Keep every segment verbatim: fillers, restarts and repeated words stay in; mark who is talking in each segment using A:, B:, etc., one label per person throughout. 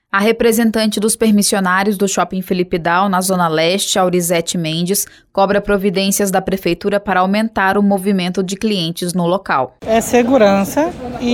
A: A representante dos permissionários do Shopping Felipe Dal, na Zona Leste, Aurizete Mendes, cobra providências da Prefeitura para aumentar o movimento de clientes no local.
B: É segurança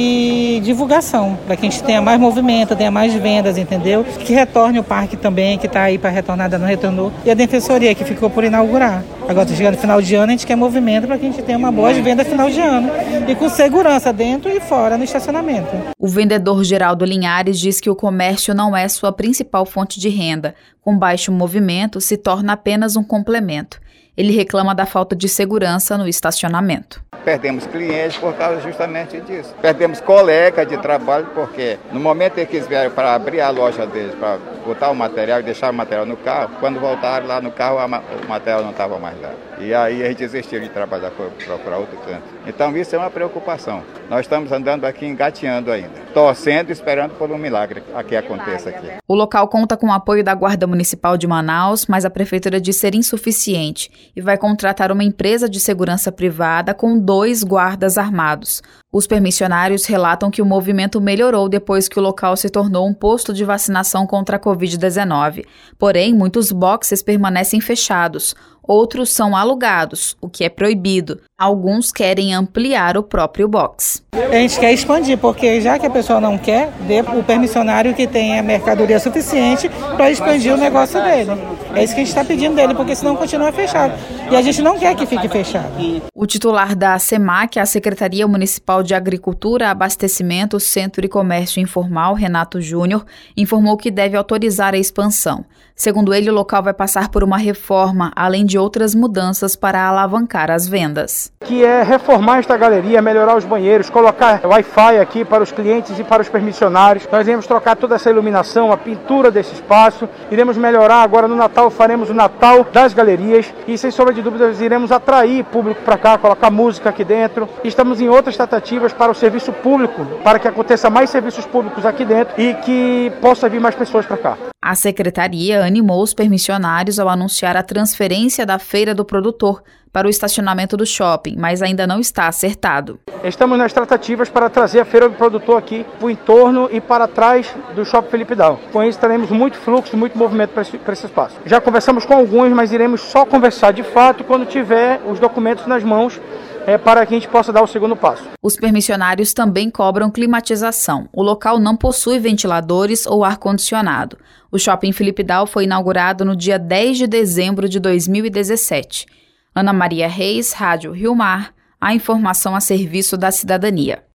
B: e divulgação, para que a gente tenha mais movimento, tenha mais vendas, entendeu? Que retorne o parque também, que está aí para retornar, não retornou. E a Defensoria, que ficou por inaugurar. Agora, tá chegando no final de ano, a gente quer movimento para que a gente tenha uma boa venda final de ano. E com segurança dentro e fora, no estacionamento.
A: O vendedor Geraldo Linhares diz que o comércio não não é sua principal fonte de renda. Com baixo movimento, se torna apenas um complemento. Ele reclama da falta de segurança no estacionamento.
C: Perdemos clientes por causa justamente disso. Perdemos colegas de trabalho porque no momento em que eles vieram para abrir a loja deles, para botar o material e deixar o material no carro, quando voltaram lá no carro, o material não estava mais lá. E aí a gente desistiu de trabalhar para procurar outro canto. Então isso é uma preocupação. Nós estamos andando aqui engateando ainda, torcendo e esperando por um milagre que aconteça aqui.
A: O local conta com o apoio da Guarda Municipal de Manaus, mas a Prefeitura diz ser insuficiente e vai contratar uma empresa de segurança privada com dois guardas armados. Os permissionários relatam que o movimento melhorou depois que o local se tornou um posto de vacinação contra a covid dezenove. Porém, muitos boxes permanecem fechados. Outros são alugados, o que é proibido. Alguns querem ampliar o próprio box.
B: A gente quer expandir, porque já que a pessoa não quer, dê o permissionário que tenha mercadoria suficiente para expandir o negócio dele. É isso que a gente está pedindo dele, porque senão continua fechado. E a gente não quer que fique fechado.
A: O titular da SEMAC, a Secretaria Municipal de Agricultura, Abastecimento, Centro e Comércio Informal, Renato Júnior, informou que deve autorizar a expansão. Segundo ele, o local vai passar por uma reforma, além de outras mudanças para alavancar as vendas.
D: Que é reformar esta galeria, melhorar os banheiros, colocar Wi-Fi aqui para os clientes e para os permissionários. Nós iremos trocar toda essa iluminação, a pintura desse espaço, iremos melhorar agora no Natal, faremos o Natal das galerias e, sem sombra de dúvidas, iremos atrair público para cá, colocar música aqui dentro. Estamos em outras tratativas para o serviço público, para que aconteça mais serviços públicos aqui dentro e que possa vir mais pessoas para cá.
A: A secretaria animou os permissionários ao anunciar a transferência da Feira do Produtor para o estacionamento do shopping, mas ainda não está acertado.
D: Estamos nas tratativas para trazer a Feira do Produtor aqui para o entorno e para trás do Shopping Felipe Dal. Com isso teremos muito fluxo, muito movimento para esse, para esse espaço. Já conversamos com alguns, mas iremos só conversar de fato quando tiver os documentos nas mãos, É, para que a gente possa dar o segundo passo.
A: Os permissionários também cobram climatização. O local não possui ventiladores ou ar-condicionado. O Shopping Felipe Dal foi inaugurado no dia dez de dezembro de dois mil e dezessete. Ana Maria Reis, Rádio Rio Mar, a informação a serviço da cidadania.